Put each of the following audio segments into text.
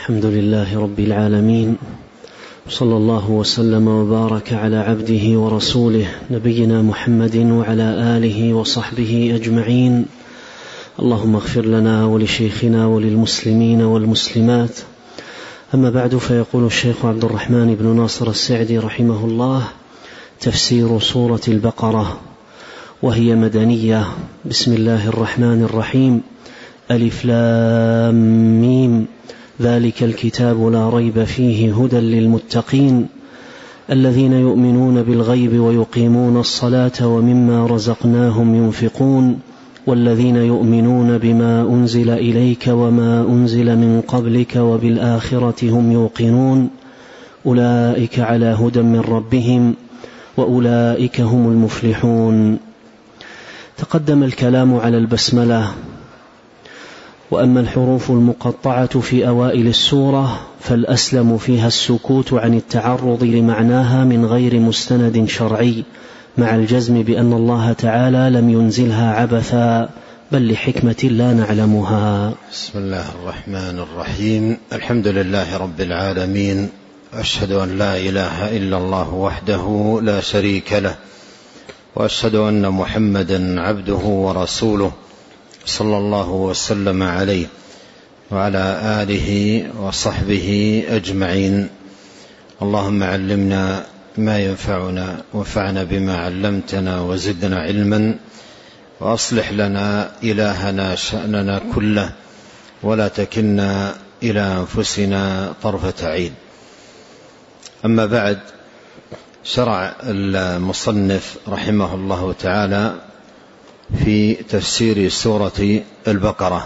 الحمد لله رب العالمين، صلى الله وسلم وبارك على عبده ورسوله نبينا محمد وعلى آله وصحبه أجمعين. اللهم اغفر لنا ولشيخنا وللمسلمين والمسلمات. أما بعد، فيقول الشيخ عبد الرحمن بن ناصر السعدي رحمه الله: تفسير سورة البقرة، وهي مدنية. بسم الله الرحمن الرحيم. ألف لام ميم، ذلك الكتاب لا ريب فيه هدى للمتقين الذين يؤمنون بالغيب ويقيمون الصلاة ومما رزقناهم ينفقون والذين يؤمنون بما أنزل إليك وما أنزل من قبلك وبالآخرة هم يوقنون أولئك على هدى من ربهم وأولئك هم المفلحون. تقدم الكلام على البسملة، وأما الحروف المقطعة في أوائل السورة فالأسلم فيها السكوت عن التعرض لمعناها من غير مستند شرعي، مع الجزم بأن الله تعالى لم ينزلها عبثا بل لحكمة لا نعلمها. بسم الله الرحمن الرحيم. الحمد لله رب العالمين، أشهد أن لا إله إلا الله وحده لا شريك له، وأشهد أن محمدا عبده ورسوله صلى الله وسلم عليه وعلى آله وصحبه أجمعين. اللهم علمنا ما ينفعنا وانفعنا بما علمتنا وزدنا علما، وأصلح لنا إلهنا شأننا كله ولا تكلنا إلى أنفسنا طرفة عين. أما بعد، شرع المصنف رحمه الله تعالى في تفسير سورة البقرة،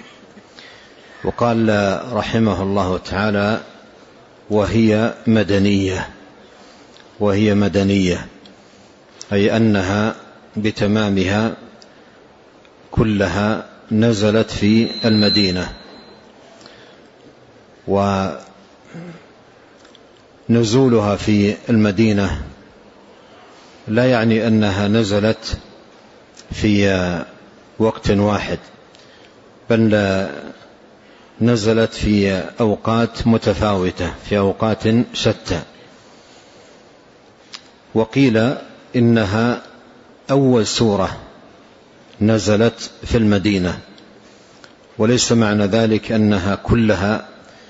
وقال رحمه الله تعالى: وهي مدنية، أي أنها بتمامها كلها نزلت في المدينة. ونزولها في المدينة لا يعني أنها نزلت في وقت واحد، بل نزلت في أوقات متفاوتة، في أوقات شتى. وقيل إنها أول سورة نزلت في المدينة، وليس معنى ذلك أنها كلها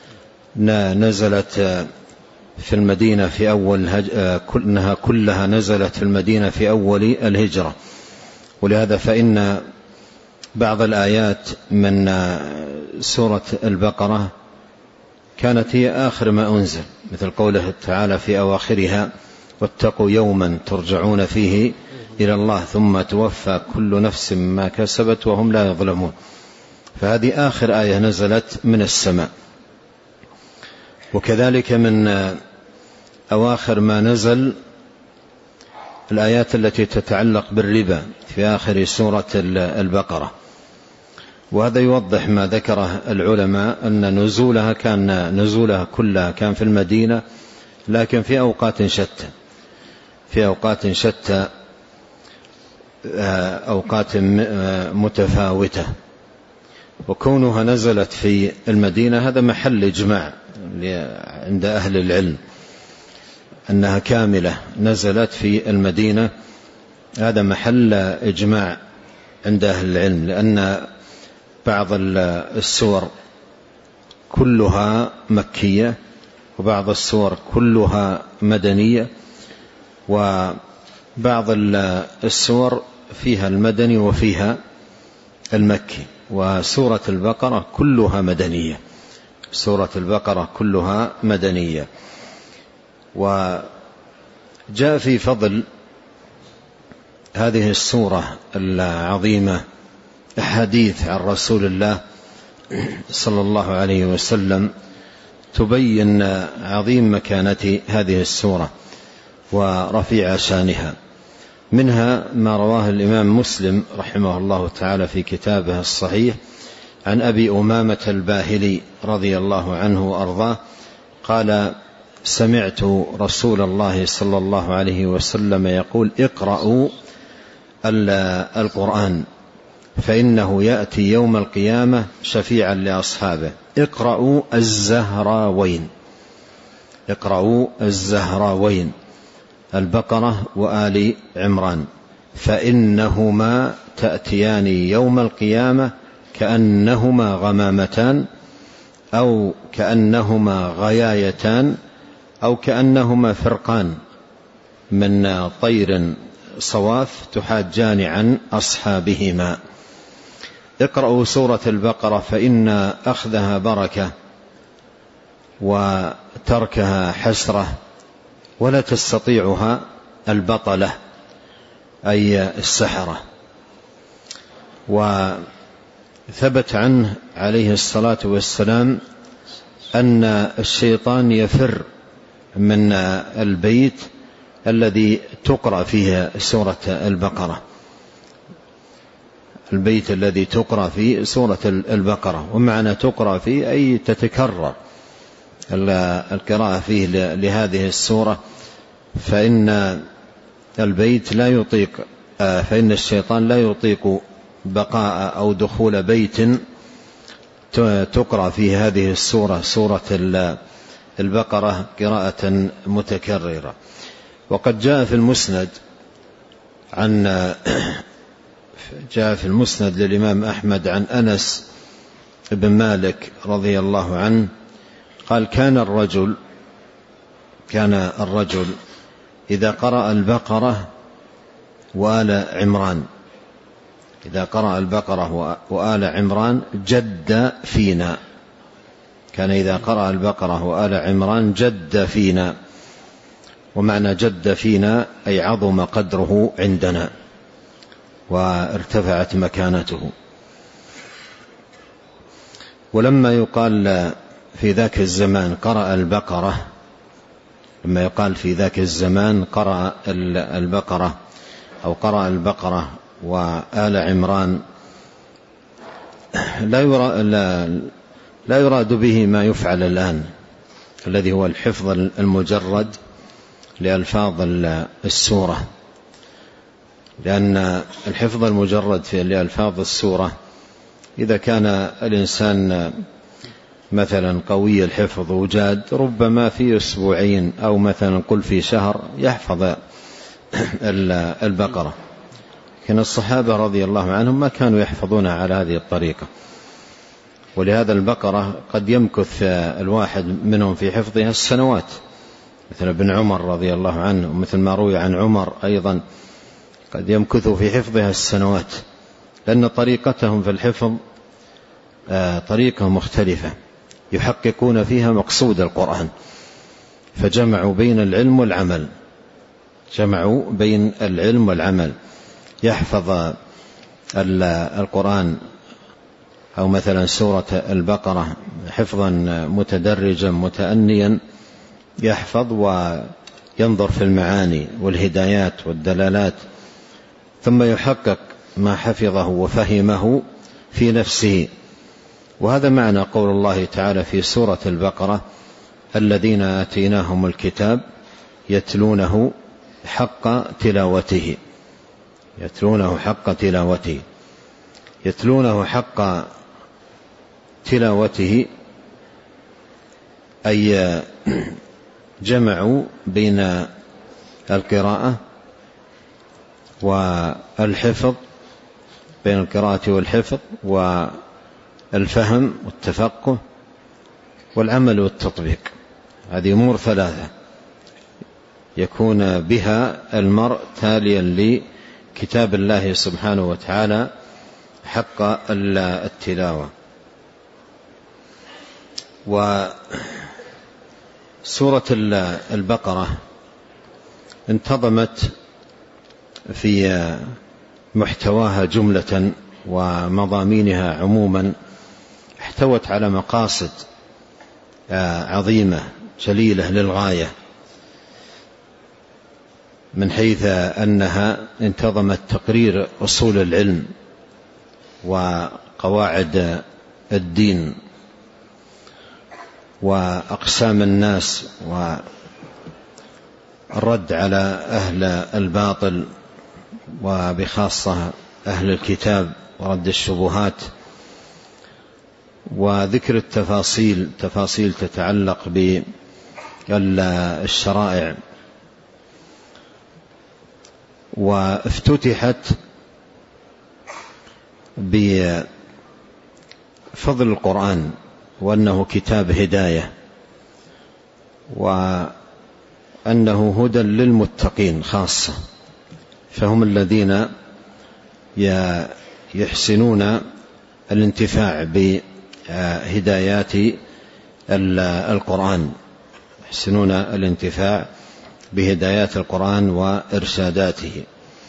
نزلت في المدينة في أنها كلها نزلت في المدينة في أول الهجرة. ولهذا فإن بعض الآيات من سورة البقرة كانت هي آخر ما أنزل، مثل قوله تعالى في أواخرها: واتقوا يوما ترجعون فيه إلى الله ثم توفى كل نفس ما كسبت وهم لا يظلمون. فهذه آخر آية نزلت من السماء. وكذلك من أواخر ما نزل الآيات التي تتعلق بالربا في آخر سورة البقرة. وهذا يوضح ما ذكره العلماء، أن نزولها كلها كان في المدينة، لكن في أوقات شتى، أوقات متفاوتة. وكونها نزلت في المدينة هذا محل إجماع عند أهل العلم، أنها كاملة نزلت في المدينة، هذا محل إجماع عند أهل العلم، لأن بعض السور كلها مكية، وبعض السور كلها مدنية، وبعض السور فيها المدني وفيها المكي. وسورة البقرة كلها مدنية. وجاء في فضل هذه السورة العظيمة أحاديث عن رسول الله صلى الله عليه وسلم تبين عظيم مكانة هذه السورة ورفيع شانها. منها ما رواه الإمام مسلم رحمه الله تعالى في كتابه الصحيح عن أبي أمامة الباهلي رضي الله عنه وأرضاه قال: سمعت رسول الله صلى الله عليه وسلم يقول: اقرأوا القرآن فإنه يأتي يوم القيامة شفيعا لأصحابه. اقرأوا الزهراوين، اقرأوا الزهراوين، البقرة وآل عمران، فإنهما تأتيان يوم القيامة كأنهما غمامتان أو كأنهما غيايتان أو كأنهما فرقان من طير صواف تحاجان عن أصحابهما. اقرأوا سورة البقرة فإن أخذها بركة وتركها حسرة، ولا تستطيعها البطلة أي السحرة. وثبت عنه عليه الصلاة والسلام أن الشيطان يفر من البيت الذي تقرأ فيه سورة البقرة، البيت الذي تقرأ فيه سورة البقرة. ومعنى تقرأ فيه أي تتكرر القراءة فيه لهذه السورة، فإن البيت لا يطيق، فإن الشيطان لا يطيق بقاء أو دخول بيت تقرأ فيه هذه السورة، سورة البقرة، قراءة متكررة. وقد جاء في المسند للإمام أحمد عن أنس بن مالك رضي الله عنه قال: كان الرجل إذا قرأ البقرة وآل عمران، إذا قرأ البقرة وآل عمران جد فينا. كان إذا قرأ البقرة وآل عمران جد فينا. ومعنى جد فينا أي عظم قدره عندنا وارتفعت مكانته. ولما يقال في ذاك الزمان قرأ البقرة، لما يقال في ذاك الزمان قرأ البقرة أو قرأ البقرة وآل عمران، لا يراد به ما يفعل الآن الذي هو الحفظ المجرد لألفاظ السورة، لأن الحفظ المجرد لألفاظ السورة إذا كان الإنسان مثلا قوي الحفظ وجاد، ربما في أسبوعين أو مثلا قل في شهر يحفظ البقرة. لكن الصحابة رضي الله عنهم ما كانوا يحفظونها على هذه الطريقة، ولهذا البقرة قد يمكث الواحد منهم في حفظها السنوات، مثل ابن عمر رضي الله عنه، ومثل ما روي عن عمر أيضا قد يمكث في حفظها السنوات، لأن طريقتهم في الحفظ طريقة مختلفة يحققون فيها مقصود القرآن، فجمعوا بين العلم والعمل، جمعوا بين العلم والعمل. يحفظ القرآن أو مثلا سورة البقرة حفظا متدرجا متأنيا، يحفظ وينظر في المعاني والهدايات والدلالات، ثم يحقق ما حفظه وفهمه في نفسه. وهذا معنى قول الله تعالى في سورة البقرة: الذين آتيناهم الكتاب يتلونه حق تلاوته، يتلونه حق تلاوته. يتلونه حق تلاوته أي جمعوا بين القراءة والحفظ، بين القراءة والحفظ والفهم والتفقه والعمل والتطبيق. هذه أمور ثلاثة يكون بها المرء تاليا لكتاب الله سبحانه وتعالى حق التلاوة. وسورة البقرة انتظمت في محتواها جملة ومضامينها عموما، احتوت على مقاصد عظيمة جليلة للغاية، من حيث أنها انتظمت تقرير أصول العلم وقواعد الدين وأقسام الناس والرد على أهل الباطل، وبخاصة أهل الكتاب ورد الشبهات، وذكر تفاصيل تتعلق بالشرائع. وافتتحت بفضل القرآن وأنه كتاب هداية، وأنه هدى للمتقين خاصة، فهم الذين يحسنون الانتفاع بهدايات القرآن، يحسنون الانتفاع بهدايات القرآن وإرشاداته.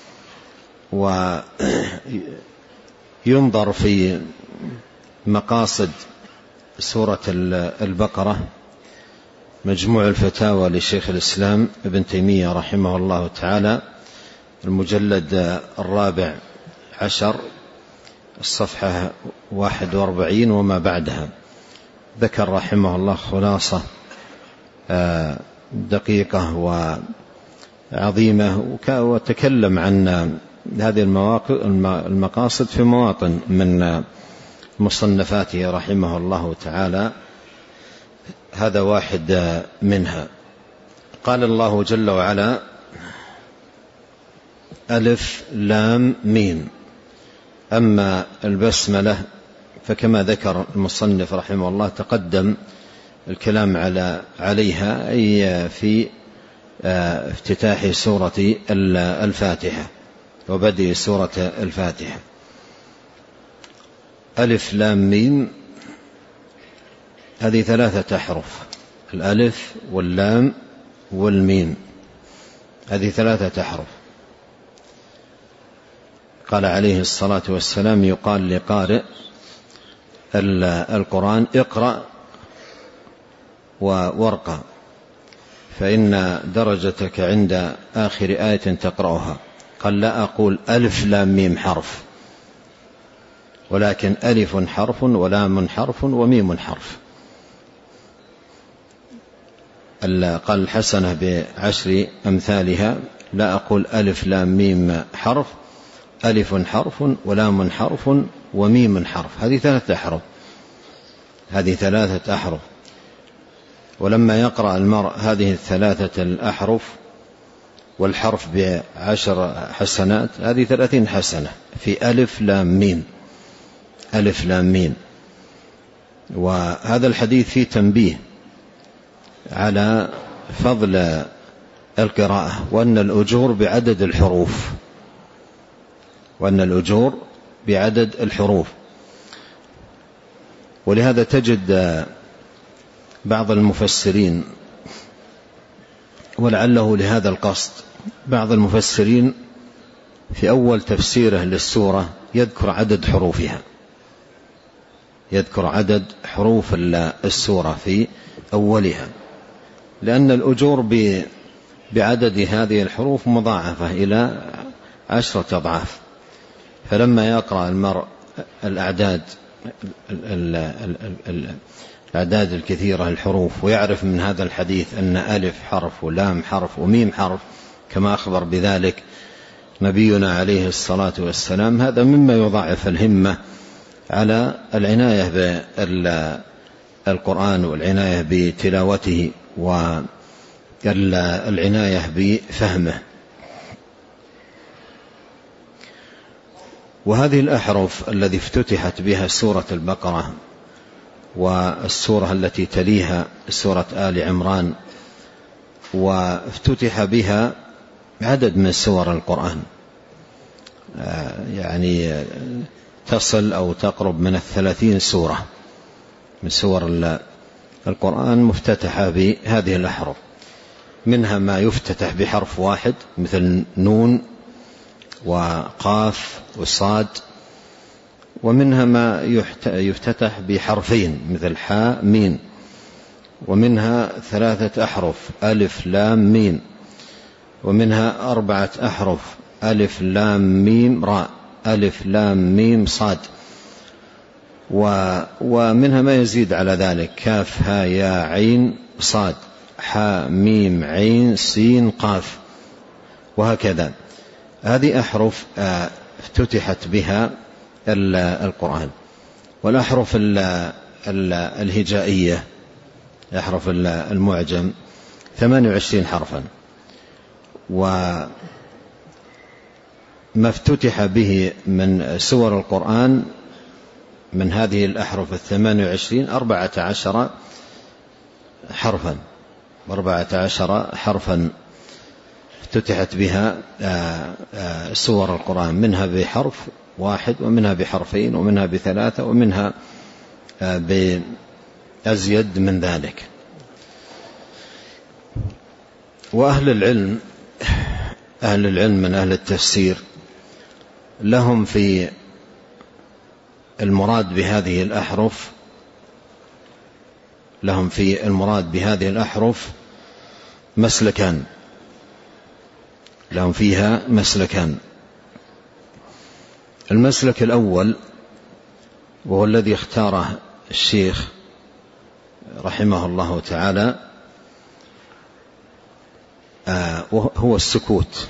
وينظر في مقاصد سورة البقرة مجموع الفتاوى لشيخ الإسلام ابن تيمية رحمه الله تعالى، المجلد 14 الصفحة 41 وما بعدها. ذكر رحمه الله خلاصة دقيقة وعظيمة، وتكلم عن هذه المقاصد في مواطن من مصنفاته رحمه الله تعالى. هذا واحد منها. قال الله جل وعلا: ألف لام ميم. أما البسملة فكما ذكر المصنف رحمه الله تقدم الكلام عليها، أي في افتتاح سورة الفاتحة وبدء سورة الفاتحة. ألف لام ميم هذه 3 أحرف، الألف واللام والميم، هذه 3 أحرف. قال عليه الصلاة والسلام: يقال لقارئ القرآن: اقرأ وارقى، فإن درجتك عند آخر آية تقرأها. قال: لا أقول ألف لام ميم حرف، ولكن ألف حرف ولام حرف وميم حرف. قال: الحسنة ب10 أمثالها. لا أقول ألف لام ميم حرف، ألف حرف ولام حرف وميم حرف. هذه 3 أحرف، هذه 3 أحرف. ولما يقرأ المرء هذه 3 الأحرف والحرف ب10 حسنات، هذه 30 حسنة في ألف لام ميم، ألف لام ميم. وهذا الحديث فيه تنبيه على فضل القراءة، وأن الأجور بعدد الحروف، وأن الأجور بعدد الحروف. ولهذا تجد بعض المفسرين، ولعله لهذا القصد، بعض المفسرين في أول تفسيره للسورة يذكر عدد حروفها، يذكر عدد حروف السورة في أولها، لأن الأجور بعدد هذه الحروف مضاعفة إلى 10 أضعاف. فلما يقرأ المرء الأعداد الكثيرة الحروف، ويعرف من هذا الحديث أن ألف حرف ولام حرف وميم حرف كما أخبر بذلك نبينا عليه الصلاة والسلام، هذا مما يضاعف الهمة على العناية بالقرآن والعناية بتلاوته والعناية بفهمه. وهذه الأحرف الذي افتتحت بها سورة البقرة والسورة التي تليها سورة آل عمران، وافتتح بها عدد من سور القرآن، يعني تصل أو تقرب من 30 سورة من سور القرآن مفتتحة بهذه الأحرف. منها ما يفتتح بحرف واحد مثل نون وقاف وصاد، ومنها ما يفتتح بحرفين مثل حاء ميم، ومنها 3 أحرف ألف لام ميم، ومنها 4 أحرف ألف لام ميم راء، ألف لام ميم صاد، ومنها ما يزيد على ذلك كاف ها يا عين صاد، حاء ميم عين سين قاف، وهكذا. هذه أحرف افتتحت بها القرآن. والأحرف الهجائية، أحرف المعجم 28 حرفا، وما افتتح به من سور القرآن من هذه الأحرف 28 14 حرفا، 14 حرفا افتتحت بها سور القرآن، منها بحرف واحد ومنها بحرفين ومنها بثلاثة ومنها بأزيد من ذلك. وأهل العلم من أهل التفسير لهم في المراد بهذه الأحرف، لهم في المراد بهذه الأحرف مسلكان، لهم فيها مسلكان. المسلك الأول وهو الذي اختاره الشيخ رحمه الله تعالى هو السكوت،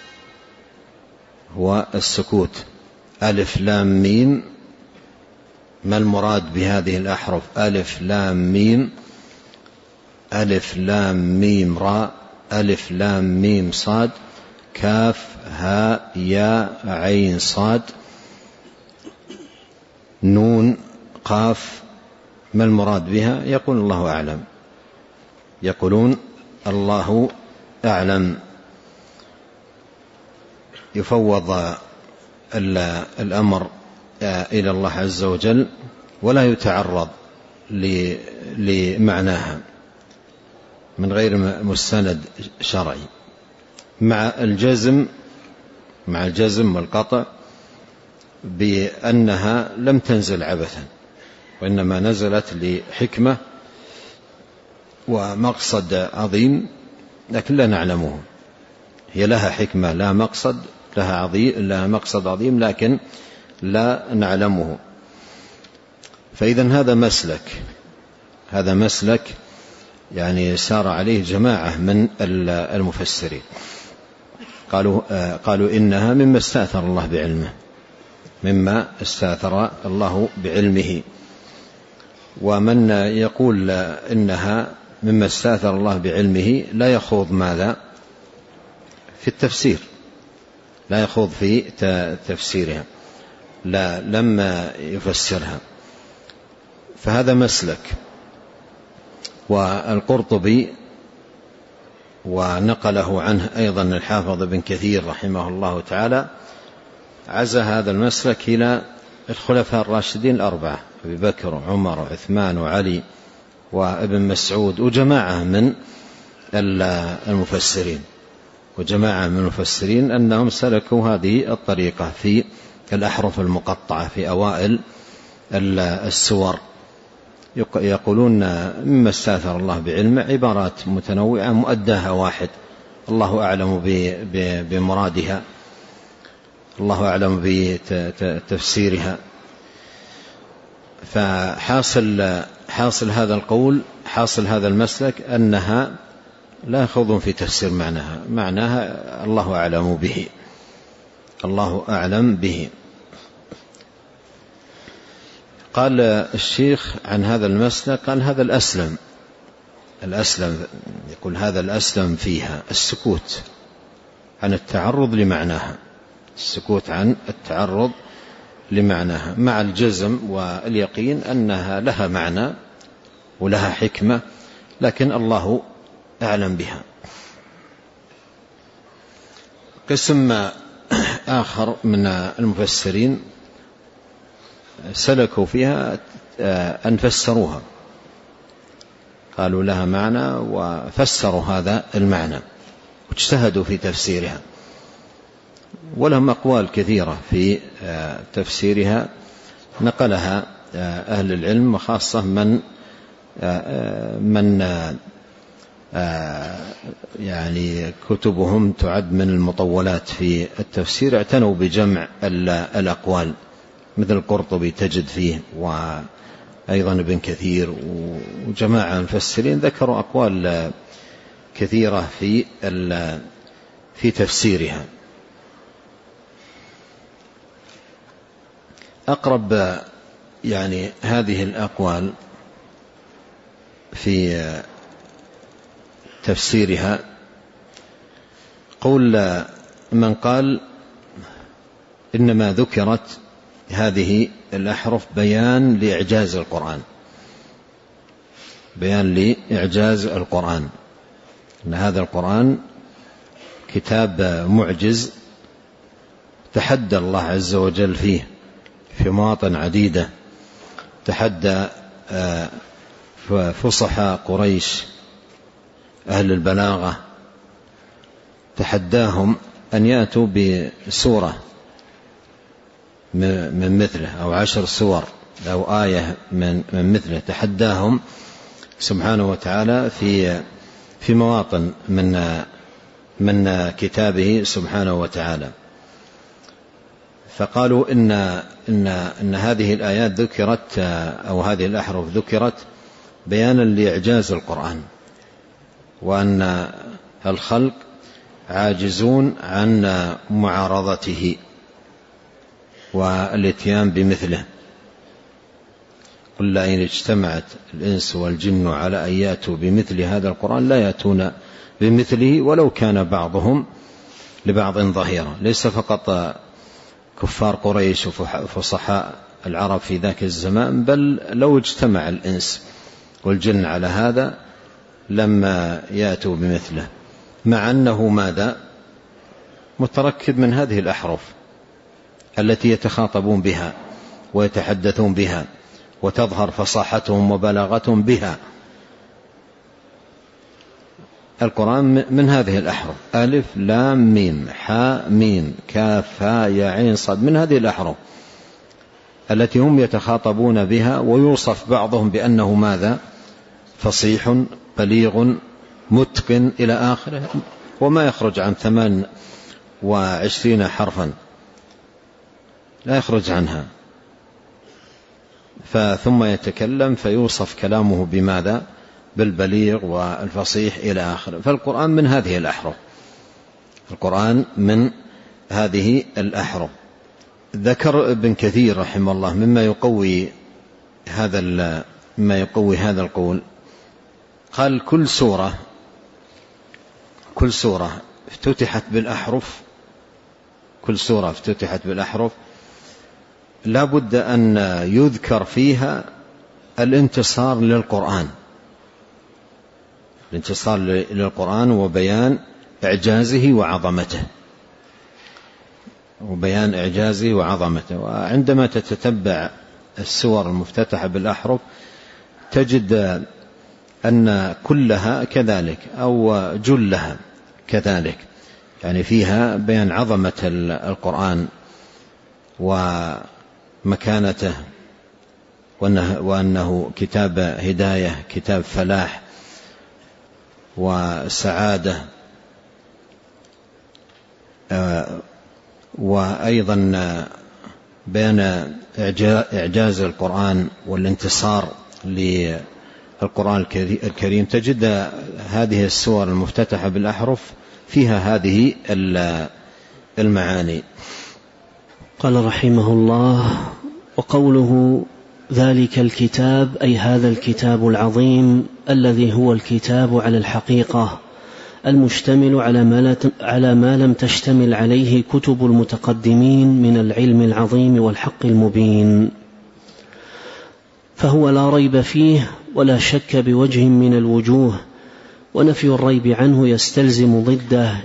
هو السكوت. ألف لام ميم، ما المراد بهذه الأحرف؟ ألف لام ميم، ألف لام ميم راء، ألف لام ميم صاد، كاف هاء ياء عين صاد، نون قاف. ما المراد بها؟ يقول الله أعلم، يقولون الله أعلم. يفوض الأمر إلى الله عز وجل ولا يتعرض لمعناها من غير مستند شرعي، مع الجزم والقطع بأنها لم تنزل عبثا، وإنما نزلت لحكمة ومقصد عظيم، لكن لا نعلمه. هي لها حكمة، لها مقصد، لها مقصد عظيم، لكن لا نعلمه. فإذا هذا مسلك يعني سار عليه جماعة من المفسرين، قالوا إنها مما استأثر الله بعلمه، مما استأثر الله بعلمه. ومن يقول إنها مما استأثر الله بعلمه لا يخوض ماذا؟ في التفسير، لا يخوض في تفسيرها، لما يفسرها. فهذا مسلك. والقرطبي ونقله عنه أيضا الحافظ ابن كثير رحمه الله تعالى عزى هذا المسلك إلى الخلفاء الراشدين الأربعة، أبي بكر وعمر وعثمان وعلي وابن مسعود، وجماعة من المفسرين أنهم سلكوا هذه الطريقة في الأحرف المقطعة في أوائل السور. يقولون مما استأثر الله بعلمه عبارات متنوعة مؤداها واحد، الله أعلم بمرادها، الله أعلم بتفسيرها. فحاصل هذا القول، حاصل هذا المسلك أنها لا يخوضون في تفسير معناها الله أعلم به، الله أعلم به. قال الشيخ عن هذا المسلك، قال هذا الأسلم، يقول هذا الأسلم فيها السكوت عن التعرض لمعناها، السكوت عن التعرض لمعناها، مع الجزم واليقين أنها لها معنى ولها حكمة، لكن الله أعلم بها. قسم آخر من المفسرين سلكوا فيها أن فسروها، قالوا لها معنى وفسروا هذا المعنى واجتهدوا في تفسيرها، ولهم أقوال كثيرة في تفسيرها نقلها أهل العلم، وخاصة من يعني كتبهم تعد من المطولات في التفسير اعتنوا بجمع الأقوال، مثل القرطبي تجد فيه، وأيضا ابن كثير وجماعة المفسرين ذكروا أقوال كثيرة في تفسيرها. أقرب يعني هذه الأقوال في تفسيرها قول من قال إنما ذكرت هذه الأحرف بيان لإعجاز القرآن، بيان لإعجاز القرآن، أن هذا القرآن كتاب معجز تحدى الله عز وجل فيه في مواطن عديدة، تحدى فصحاء قريش أهل البلاغة، تحداهم أن يأتوا بسورة من مثله أو 10 سور أو آية من مثله، تحداهم سبحانه وتعالى في مواطن من كتابه سبحانه وتعالى. فقالوا إن هذه الآيات ذكرت أو هذه الأحرف ذكرت بيانا لإعجاز القرآن، وأن الخلق عاجزون عن معارضته والاتيان بمثله. قل لئن اجتمعت الإنس والجن على أن يأتوا بمثل هذا القرآن لا يأتون بمثله ولو كان بعضهم لبعض ظهيرا. ليس فقط كفار قريش وفصحاء العرب في ذاك الزمان، بل لو اجتمع الإنس والجن على هذا لما يأتوا بمثله، مع أنه ماذا؟ متركب من هذه الأحرف التي يتخاطبون بها ويتحدثون بها وتظهر فصاحتهم وبلاغتهم بها. القرآن من هذه الأحرف، ألف لام ميم حاء ميم كاف هاء يا عين صاد، من هذه الأحرف التي هم يتخاطبون بها، ويوصف بعضهم بأنه ماذا؟ فصيح بليغ متقن إلى آخره، وما يخرج عن 28 حرفا، لا يخرج عنها. ثم يتكلم فيوصف كلامه بماذا؟ بالبليغ والفصيح إلى آخره. فالقرآن من هذه الأحرف، القرآن من هذه الأحرف. ذكر ابن كثير رحمه الله مما يقوي هذا القول، قال كل سورة افتتحت بالأحرف، كل سورة افتتحت بالأحرف لا بد أن يذكر فيها الانتصار للقرآن، الانتصار للقرآن وبيان إعجازه وعظمته، وبيان إعجازه وعظمته. وعندما تتتبع السور المفتتحة بالأحرف تجد أن كلها كذلك أو جلها كذلك، يعني فيها بيان عظمة القرآن ومكانته، وأنه كتاب هداية، كتاب فلاح وسعادة، وأيضا بيان إعجاز القرآن والانتصار للقرآن الكريم. تجد هذه السور المفتتحة بالأحرف فيها هذه المعاني. قال رحمه الله: وقوله ذلك الكتاب أي هذا الكتاب العظيم الذي هو الكتاب على الحقيقة المشتمل على ما لم تشتمل عليه كتب المتقدمين من العلم العظيم والحق المبين، فهو لا ريب فيه ولا شك بوجه من الوجوه، ونفي الريب عنه يستلزم ضده.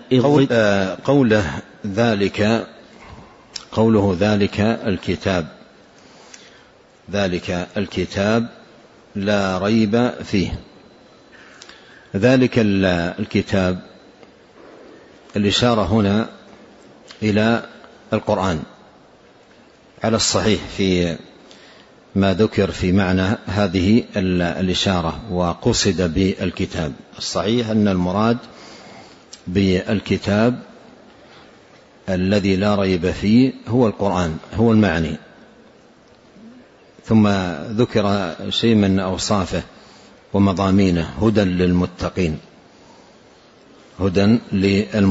قوله ذلك الكتاب لا ريب فيه. ذلك الكتاب، الإشارة هنا إلى القرآن على الصحيح في ما ذكر في معنى هذه الإشارة، وقصد بالكتاب. الصحيح أن المراد بالكتاب الذي لا ريب فيه هو القرآن، هو المعني. ثم ذكر شيء من أوصافه ومضامينه: هدى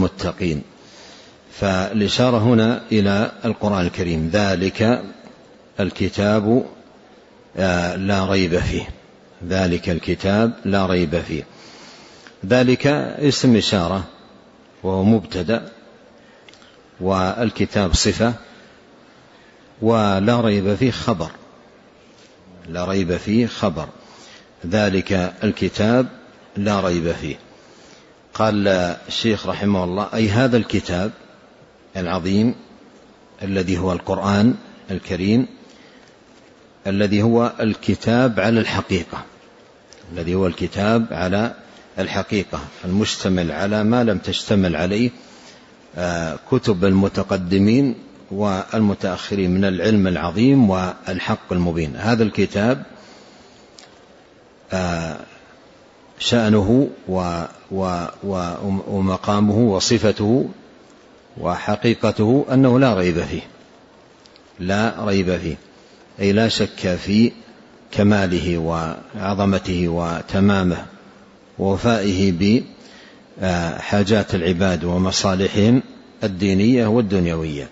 للمتقين. فالإشارة هنا إلى القرآن الكريم. ذلك الكتاب لا ريب فيه. ذلك الكتاب لا ريب فيه. ذلك اسم إشارة وهو مبتدأ، والكتاب صفة، ولا ريب فيه خبر. لا ريب فيه خبر. ذلك الكتاب لا ريب فيه. قال الشيخ رحمه الله: أي هذا الكتاب العظيم الذي هو القرآن الكريم، الذي هو الكتاب على الحقيقة، الذي هو الكتاب على الحقيقة، المشتمل على ما لم تشتمل عليه كتب المتقدمين والمتأخرين من العلم العظيم والحق المبين. هذا الكتاب شأنه ومقامه وصفته وحقيقته أنه لا ريب فيه. لا ريب فيه أي لا شك في كماله وعظمته وتمامه ووفائه بحاجات العباد ومصالحهم الدينية والدنيوية.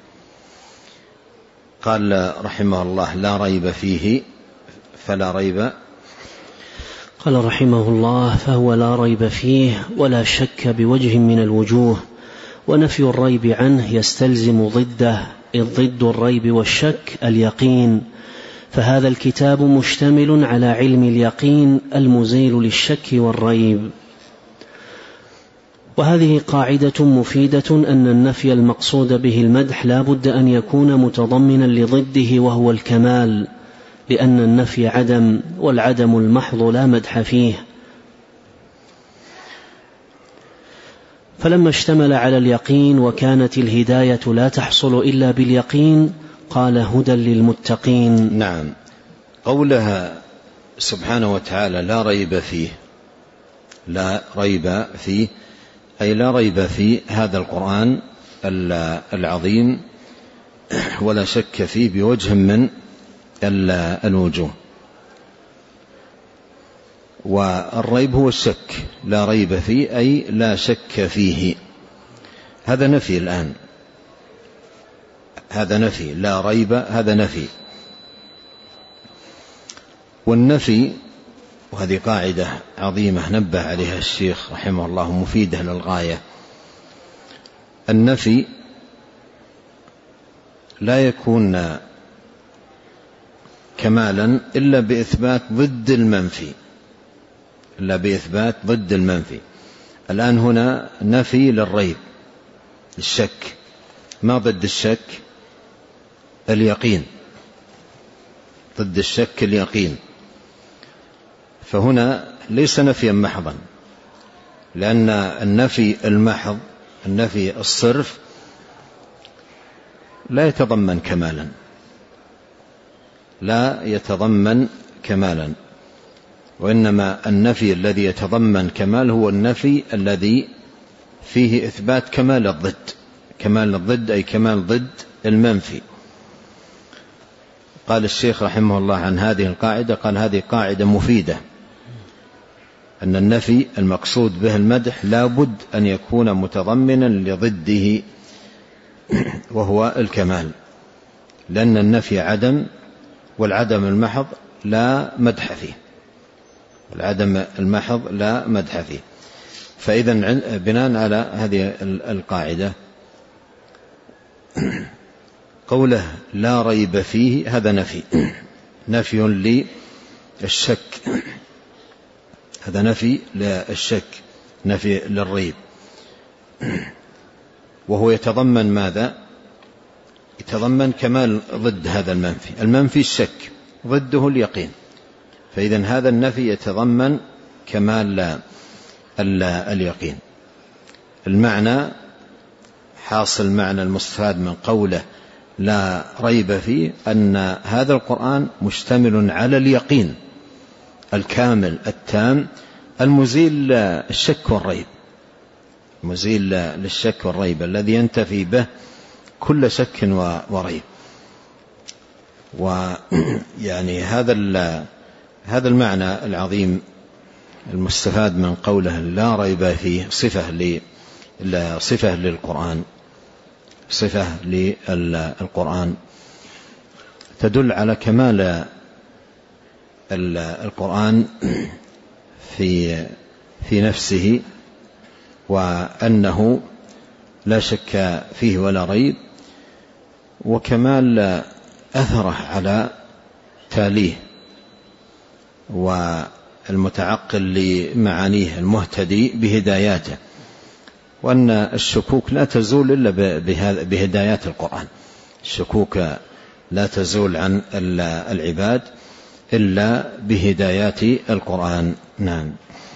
قال رحمه الله: لا ريب فيه، فلا ريب. قال رحمه الله: فهو لا ريب فيه ولا شك بوجه من الوجوه، ونفي الريب عنه يستلزم ضده، إذ ضد الريب والشك اليقين، فهذا الكتاب مشتمل على علم اليقين المزيل للشك والريب. وهذه قاعدة مفيدة أن النفي المقصود به المدح لا بد أن يكون متضمنا لضده وهو الكمال، لأن النفي عدم، والعدم المحض لا مدح فيه. فلما اشتمل على اليقين وكانت الهداية لا تحصل إلا باليقين قال: هدى للمتقين. نعم. قولها سبحانه وتعالى: لا ريب فيه، لا ريب فيه أي لا ريب في هذا القرآن العظيم، ولا شك فيه بوجه من الوجوه. والريب هو الشك. لا ريب فيه أي لا شك فيه. هذا نفي الآن، هذا نفي. لا ريب هذا نفي. والنفي، وهذه قاعدة عظيمة نبه عليها الشيخ رحمه الله، مفيدة للغاية. النفي لا يكون كمالا إلا بإثبات ضد المنفي، إلا بإثبات ضد المنفي. الآن هنا نفي للريب، الشك. ما ضد الشك؟ اليقين. ضد الشك اليقين. فهنا ليس نفيا محضا، لأن النفي المحض، النفي الصرف، لا يتضمن كمالا، لا يتضمن كمالا. وإنما النفي الذي يتضمن كمال هو النفي الذي فيه إثبات كمال الضد. كمال الضد أي كمال ضد المنفي. قال الشيخ رحمه الله عن هذه القاعدة، قال: هذه قاعدة مفيدة، أن النفي المقصود به المدح لا بد أن يكون متضمنا لضده وهو الكمال، لأن النفي عدم، والعدم المحض لا مدح فيه. العدم المحض لا مدح فيه. فإذا بناء على هذه القاعدة قوله لا ريب فيه هذا نفي، نفي للشك، هذا نفي للشك، نفي للريب. وهو يتضمن ماذا؟ يتضمن كمال ضد هذا المنفي. المنفي الشك، ضده اليقين. فإذا هذا النفي يتضمن كمال اليقين. المعنى حاصل معنى المستفاد من قوله لا ريب فيه أن هذا القرآن مشتمل على اليقين الكامل التام المزيل الشك والريب، مزيل للشك والريب الذي ينتفي به كل شك وريب. ويعني هذا المعنى العظيم المستفاد من قوله لا ريب فيه صفة للقرآن، صفة للقرآن تدل على كمال القرآن في نفسه، وأنه لا شك فيه ولا ريب، وكمال أثره على تاليه والمتعقل لمعانيه المهتدي بهداياته، وأن الشكوك لا تزول إلا بهدايات القرآن. الشكوك لا تزول عن العباد إلا بهدايات القرآن. نعم.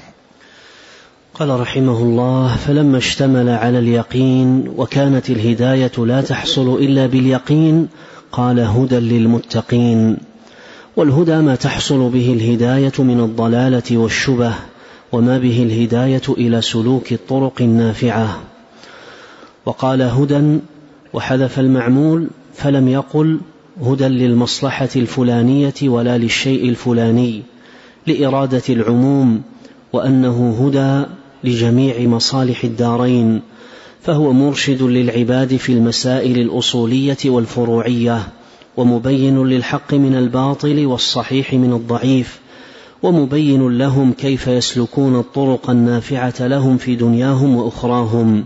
قال رحمه الله: فلما اشتمل على اليقين وكانت الهداية لا تحصل إلا باليقين قال: هدى للمتقين. والهدى ما تحصل به الهداية من الضلالة والشبه، وما به الهداية إلى سلوك الطرق النافعة. وقال هدى وحذف المعمول، فلم يقل هدى للمصلحة الفلانية ولا للشيء الفلاني، لإرادة العموم، وأنه هدى لجميع مصالح الدارين، فهو مرشد للعباد في المسائل الأصولية والفروعية، ومبين للحق من الباطل والصحيح من الضعيف، ومبين لهم كيف يسلكون الطرق النافعة لهم في دنياهم وأخراهم.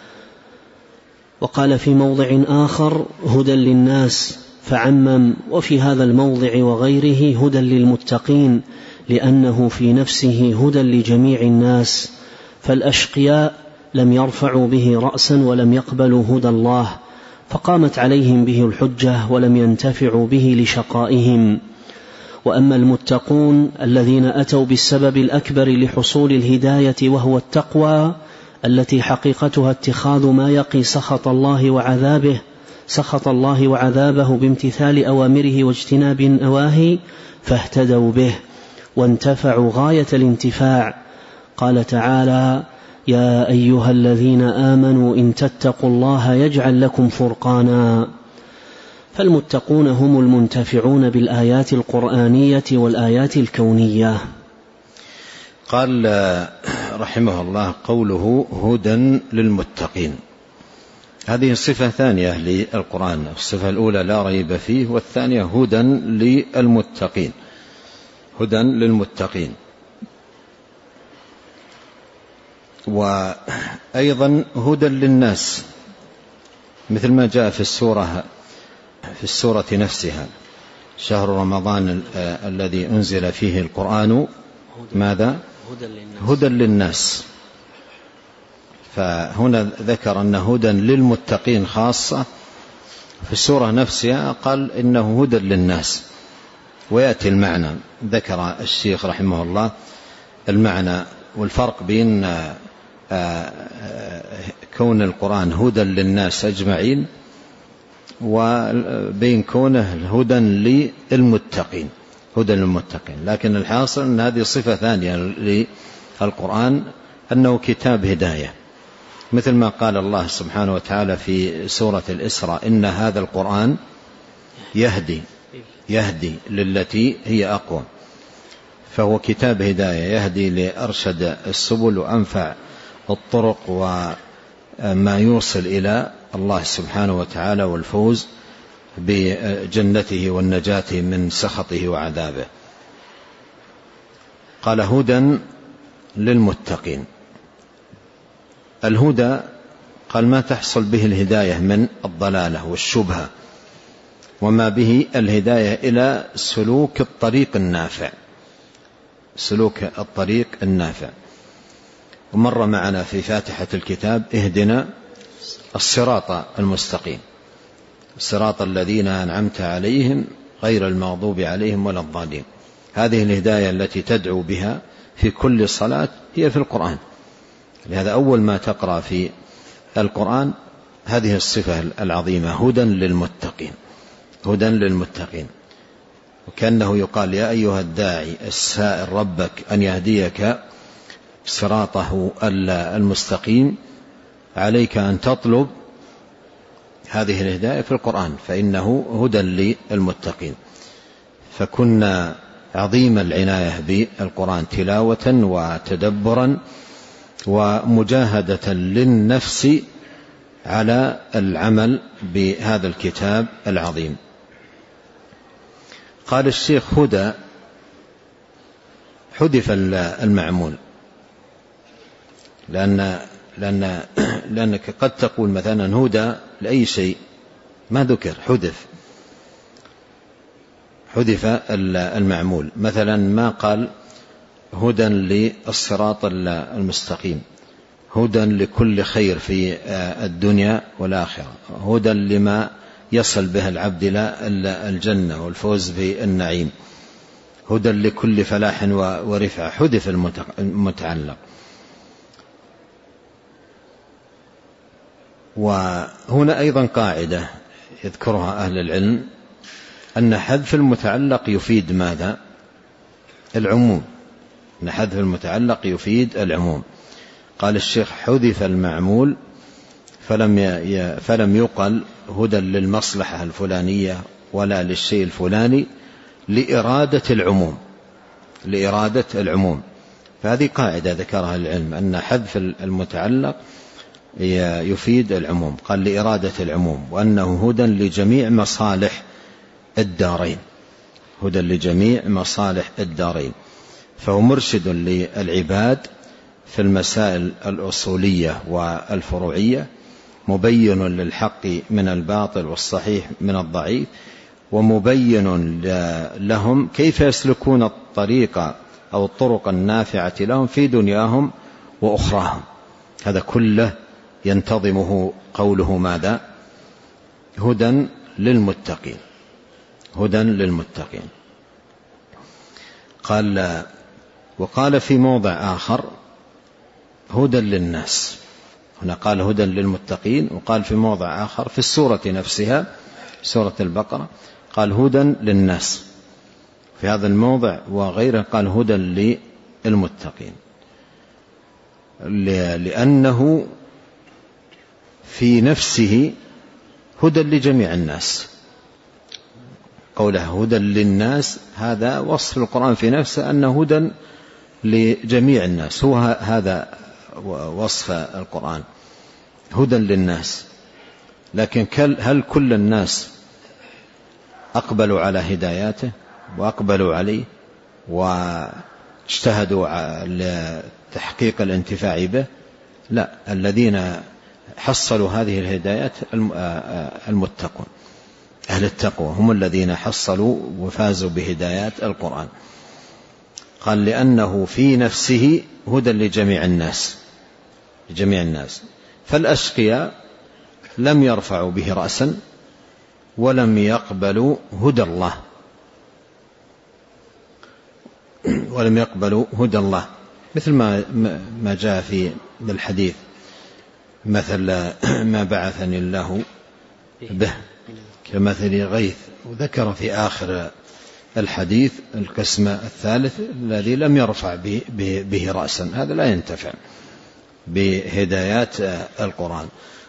وقال في موضع آخر: هدى للناس، فعمم، وفي هذا الموضع وغيره هدى للمتقين، لأنه في نفسه هدى لجميع الناس، فالأشقياء لم يرفعوا به رأسا ولم يقبلوا هدى الله، فقامت عليهم به الحجة ولم ينتفعوا به لشقائهم. وأما المتقون الذين أتوا بالسبب الأكبر لحصول الهداية وهو التقوى، التي حقيقتها اتخاذ ما يقي سخط الله وعذابه بامتثال أوامره واجتناب نواهيه، فاهتدوا به وانتفعوا غاية الانتفاع. قال تعالى: يا أيها الذين آمنوا إن تتقوا الله يجعل لكم فرقانا. فالمتقون هم المنتفعون بالآيات القرآنية والآيات الكونية. قال رحمه الله: قوله هدى للمتقين، هذه صفة ثانية للقرآن. الصفة الأولى لا ريب فيه، والثانية هدى للمتقين. هدى للمتقين. وأيضا هدى للناس، مثل ما جاء في السورة نفسها: شهر رمضان الذي أنزل فيه القرآن ماذا؟ هدى للناس. فهنا ذكر أن هدى للمتقين خاصة، في السورة نفسها قال إنه هدى للناس. ويأتي المعنى، ذكر الشيخ رحمه الله المعنى والفرق بين كون القرآن هدى للناس أجمعين وبين كونه هدى للمتقين. هدى للمتقين، لكن الحاصل أن هذه صفة ثانية للقرآن، أنه كتاب هداية، مثل ما قال الله سبحانه وتعالى في سورة الإسراء: إن هذا القرآن يهدي للتي هي أقوم. فهو كتاب هداية يهدي لأرشد السبل وأنفع الطرق، وما يوصل إلى الله سبحانه وتعالى والفوز بجنته والنجاة من سخطه وعذابه. قال هدى للمتقين. الهدى قال ما تحصل به الهداية من الضلالة والشبهة، وما به الهداية إلى سلوك الطريق النافع. ومر معنا في فاتحة الكتاب: اهدنا الصراط المستقيم، صراط الذين أنعمت عليهم غير المغضوب عليهم ولا الضالين. هذه الهداية التي تدعو بها في كل صلاة هي في القرآن. لهذا أول ما تقرأ في القرآن هذه الصفة العظيمة: هدى للمتقين. وكأنه يقال: يا أيها الداعي السائل ربك أن يهديك صراطه المستقيم، عليك أن تطلب هذه الهداية في القرآن، فإنه هدى للمتقين. فكنا عظيم العناية بالقرآن تلاوة وتدبرا ومجاهدة للنفس على العمل بهذا الكتاب العظيم. قال الشيخ هدى حذف المعمول، لأنك قد تقول مثلا هدى لأي شيء ما ذكر، حذف المعمول. مثلا ما قال هدى للصراط المستقيم، هدى لكل خير في الدنيا والآخرة، هدى لما يصل به العبد إلى الجنة والفوز بالنعيم، هدى لكل فلاح ورفعة. حذف المتعلق. وهنا أيضا قاعدة يذكرها أهل العلم، أن حذف المتعلق يفيد ماذا؟ العموم. أن حذف المتعلق يفيد العموم. قال الشيخ حذف المعمول فلم يقل هدى للمصلحة الفلانية ولا للشيء الفلاني لإرادة العموم. فهذه قاعدة ذكرها العلم، أن حذف المتعلق يفيد العموم. قال لإرادة العموم، وأنه هدى لجميع مصالح الدارين، هدى لجميع مصالح الدارين. فهو مرشد للعباد في المسائل الأصولية والفروعية، مبين للحق من الباطل والصحيح من الضعيف، ومبين لهم كيف يسلكون الطريق أو الطرق النافعة لهم في دنياهم وأخراهم. هذا كله ينتظمه قوله ماذا؟ هدى للمتقين. وقال في موضع آخر هدى للناس. هنا قال هدى للمتقين، وقال في موضع آخر في السورة نفسها، سورة البقرة، قال هدى للناس. في هذا الموضع وغيره قال هدى للمتقين، لأنه في نفسه هدى لجميع الناس. قوله هدى للناس هذا وصف القرآن في نفسه أنه هدى لجميع الناس، هو هذا وصف القرآن، هدى للناس. لكن هل كل الناس أقبلوا على هداياته وأقبلوا عليه واجتهدوا لتحقيق الانتفاع به؟ لا، الذين حصلوا هذه الهدايات المتقون، أهل التقوى، هم الذين حصلوا وفازوا بهدايات القرآن. قال لأنه في نفسه هدى لجميع الناس. فالأشقياء لم يرفعوا به رأسا ولم يقبلوا هدى الله، مثل ما جاء في الحديث، مثل ما بعثني الله به كمثل غيث. وذكر في آخر الحديث القسم الثالث الذي لم يرفع به رأسا، هذا لا ينتفع بهدايات القرآن.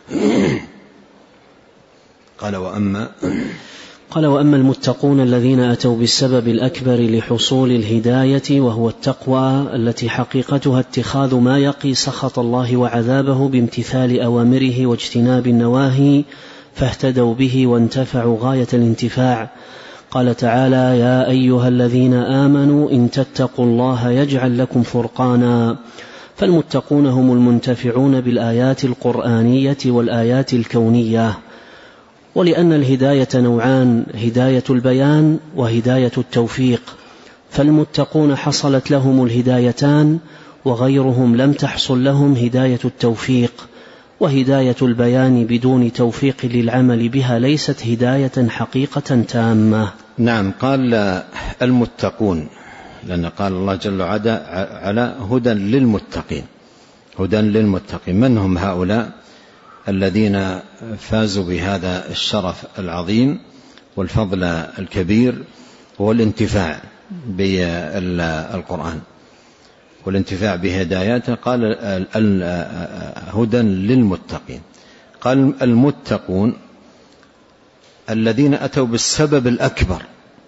قال وأما المتقون الذين أتوا بالسبب الأكبر لحصول الهداية، وهو التقوى التي حقيقتها اتخاذ ما يقي سخط الله وعذابه بامتثال أوامره واجتناب النواهي، فاهتدوا به وانتفعوا غاية الانتفاع. قال تعالى: يا أيها الذين آمنوا إن تتقوا الله يجعل لكم فرقانا. فالمتقون هم المنتفعون بالآيات القرآنية والآيات الكونية. ولأن الهداية نوعان: هداية البيان وهداية التوفيق، فالمتقون حصلت لهم الهدايتان، وغيرهم لم تحصل لهم هداية التوفيق. وهداية البيان بدون توفيق للعمل بها ليست هداية حقيقة تامة. نعم. قال المتقون، لأن قال الله جل وعلا هدى للمتقين. من هم هؤلاء الذين فازوا بهذا الشرف العظيم والفضل الكبير والانتفاع بالقرآن والانتفاع بهداياته؟ قال هدى للمتقين. قال المتقون الذين أتوا بالسبب الأكبر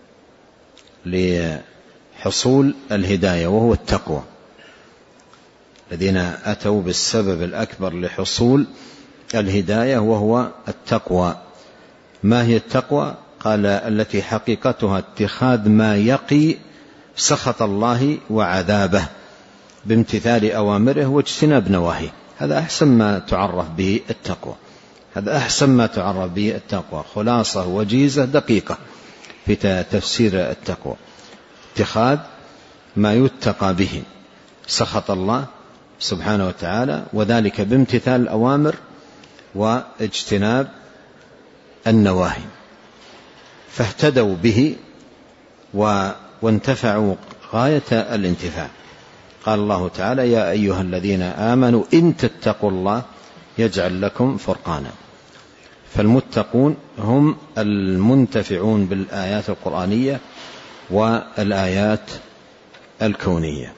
لحصول الهداية وهو التقوى. الذين أتوا بالسبب الأكبر لحصول الهداية وهو التقوى. ما هي التقوى؟ قال التي حقيقتها اتخاذ ما يقي سخط الله وعذابه بامتثال أوامره واجتناب نواهيه. هذا أحسن ما تعرف به التقوى، هذا أحسن ما تعرف به التقوى، خلاصة وجيزة دقيقة في تفسير التقوى. اتخاذ ما يتقى به سخط الله سبحانه وتعالى، وذلك بامتثال الأوامر واجتناب النواهي، فاهتدوا به وانتفعوا غاية الانتفاع. قال الله تعالى: يا أيها الذين آمنوا إن تتقوا الله يجعل لكم فرقانا. فالمتقون هم المنتفعون بالآيات القرآنية والآيات الكونية.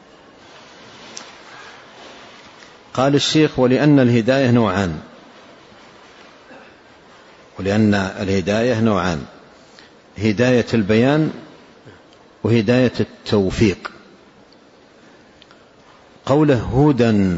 قال الشيخ: ولأن الهداية نوعان، ولأن الهداية نوعان: هداية البيان وهداية التوفيق. قوله هدى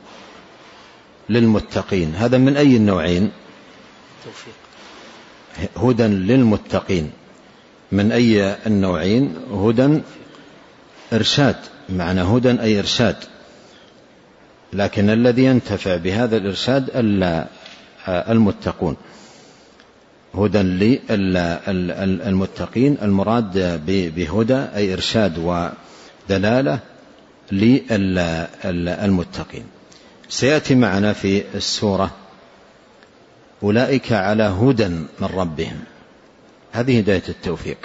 للمتقين، هذا من أي النوعين؟ توفيق. هدى للمتقين من أي النوعين؟ هدى إرشاد، معنى هدى أي إرشاد، لكن الذي ينتفع بهذا الإرشاد المتقون. هدى للمتقين، المراد بهدى أي إرشاد ودلالة للمتقين. سيأتي معنا في السورة: أولئك على هدى من ربهم، هذه هداية التوفيق.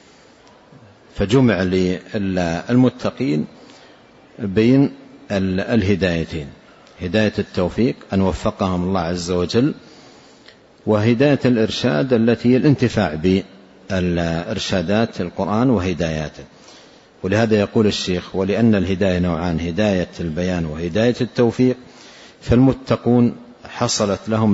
فجمع للمتقين بين الهدايتين: هداية التوفيق أن وفقهم الله عز وجل، وهداية الإرشاد التي الانتفاع بالإرشادات القرآن وهداياته. ولهذا يقول الشيخ: ولأن الهداية نوعان: هداية البيان وهداية التوفيق. فالمتقون حصلت لهم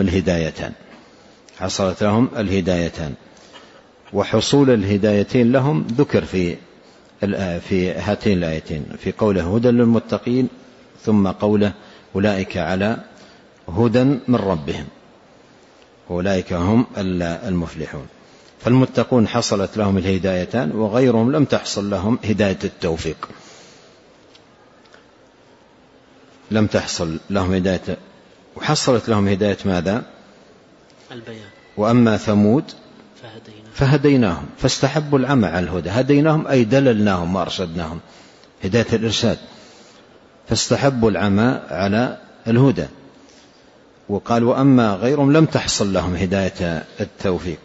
الهدايتان، وحصول الهدايتين لهم ذكر في هاتين الآيتين، في قوله هدى للمتقين، ثم قوله أولئك على هدى من ربهم، أولئك هم المفلحون. فالمتقون حصلت لهم الهدايتان، وغيرهم لم تحصل لهم هداية التوفيق، لم تحصل لهم هداية، وحصلت لهم هداية ماذا؟ البيان. وأما ثمود فهديناهم فاستحبوا العمى على الهدى. هديناهم أي دللناهم وأرشدناهم، هداية الإرشاد، فاستحبوا العمى على الهدى. وقال: وأما غيرهم لم تحصل لهم هداية التوفيق.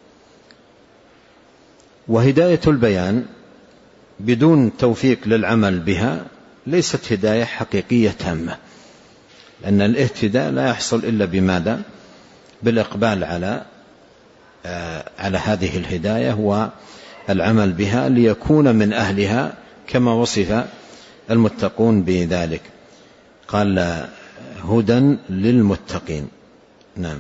وهداية البيان بدون توفيق للعمل بها ليست هداية حقيقية تامة، لأن الاهتداء لا يحصل إلا بماذا؟ بالإقبال على هذه الهداية والعمل بها ليكون من أهلها كما وصف المتقون بذلك. قال: هدى للمتقين. نعم.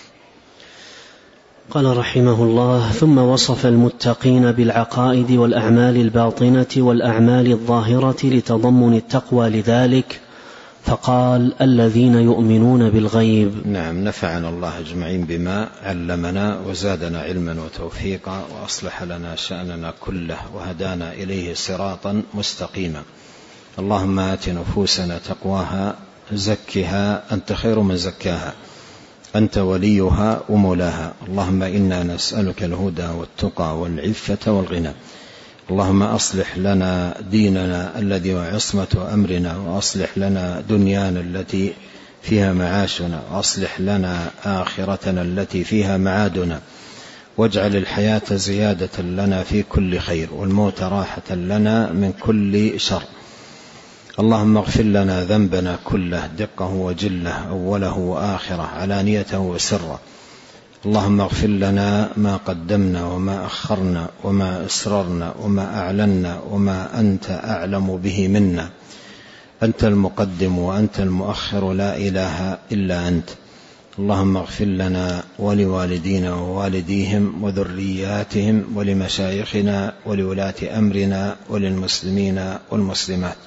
قال رحمه الله: ثم وصف المتقين بالعقائد والأعمال الباطنة والأعمال الظاهرة لتضمن التقوى لذلك، فقال: الذين يؤمنون بالغيب. نعم. نفعنا الله أجمعين بما علمنا وزادنا علما وتوفيقا، وأصلح لنا شأننا كله، وهدانا إليه صراطا مستقيما. اللهم آت نفوسنا تقواها، زكها أنت خير من زكاها، أنت وليها ومولاها. اللهم إنا نسألك الهدى والتقى والعفة والغنى. اللهم أصلح لنا ديننا الذي هو عصمة أمرنا، وأصلح لنا دنيانا التي فيها معاشنا، وأصلح لنا آخرتنا التي فيها معادنا، واجعل الحياة زيادة لنا في كل خير، والموت راحة لنا من كل شر. اللهم اغفر لنا ذنبنا كله، دقه وجله، أوله وآخره، علانيته وسره. اللهم اغفر لنا ما قدمنا وما أخرنا وما أسررنا وما أعلنا وما أنت أعلم به منا. أنت المقدم وأنت المؤخر، لا إله إلا أنت. اللهم اغفر لنا ولوالدينا ووالديهم وذرياتهم ولمشايخنا ولولاة أمرنا وللمسلمين والمسلمات.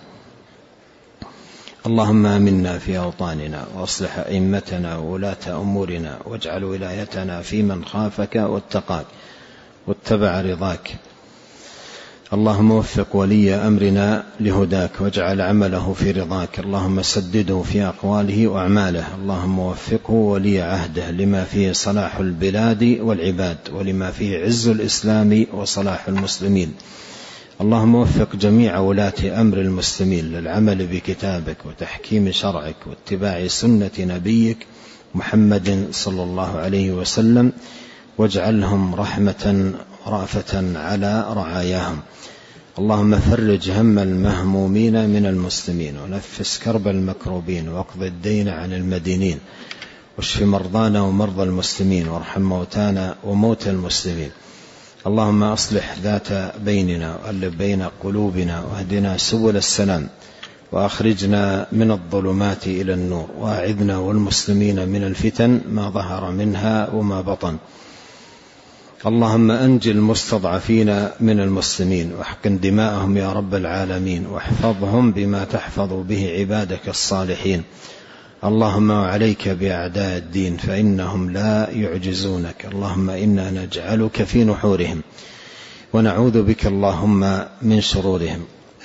اللهم آمنا في أوطاننا، وأصلح أئمتنا وولاة أمورنا، واجعل ولايتنا في من خافك واتقاك، واتبع رضاك. اللهم وفق ولي أمرنا لهداك واجعل عمله في رضاك. اللهم سدده في أقواله وأعماله. اللهم وفقه ولي عهده لما فيه صلاح البلاد والعباد ولما فيه عز الإسلام وصلاح المسلمين. اللهم وفق جميع ولاة أمر المسلمين للعمل بكتابك وتحكيم شرعك واتباع سنة نبيك محمد صلى الله عليه وسلم، واجعلهم رحمة رأفة على رعاياهم. اللهم فرج هم المهمومين من المسلمين ونفس كرب المكروبين واقض الدين عن المدينين واشف مرضانا ومرضى المسلمين وارحم موتانا وموتى المسلمين. اللهم أصلح ذات بيننا وألف بين قلوبنا واهدنا سبل السلام وأخرجنا من الظلمات إلى النور وأعذنا والمسلمين من الفتن ما ظهر منها وما بطن. اللهم أنجِ المستضعفين من المسلمين واحقن دماءهم يا رب العالمين واحفظهم بما تحفظ به عبادك الصالحين. اللهم وعليك بأعداء الدين فإنهم لا يعجزونك. اللهم إنا نجعلك في نحورهم ونعوذ بك اللهم من شرورهم.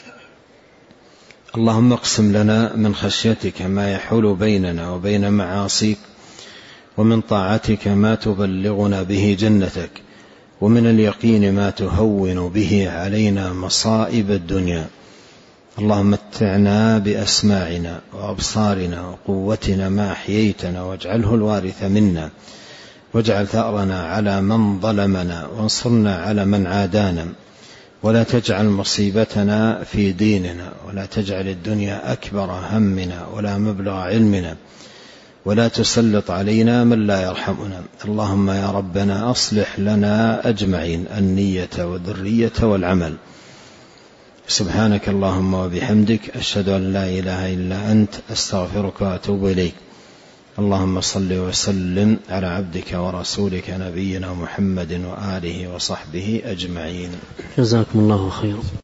اللهم اقسم لنا من خشيتك ما يحول بيننا وبين معاصيك، ومن طاعتك ما تبلغنا به جنتك، ومن اليقين ما تهون به علينا مصائب الدنيا. اللهم متعنا بأسماعنا وأبصارنا وقوتنا ما أحييتنا واجعله الوارث منا، واجعل ثأرنا على من ظلمنا وانصرنا على من عادانا، ولا تجعل مصيبتنا في ديننا، ولا تجعل الدنيا أكبر همنا ولا مبلغ علمنا، ولا تسلط علينا من لا يرحمنا. اللهم يا ربنا أصلح لنا أجمعين النية والذرية والعمل. سبحانك اللهم وبحمدك أشهد أن لا إله إلا أنت أستغفرك وأتوب إليك. اللهم صل وسلم على عبدك ورسولك نبينا محمد وآله وصحبه أجمعين. جزاكم الله خيرا.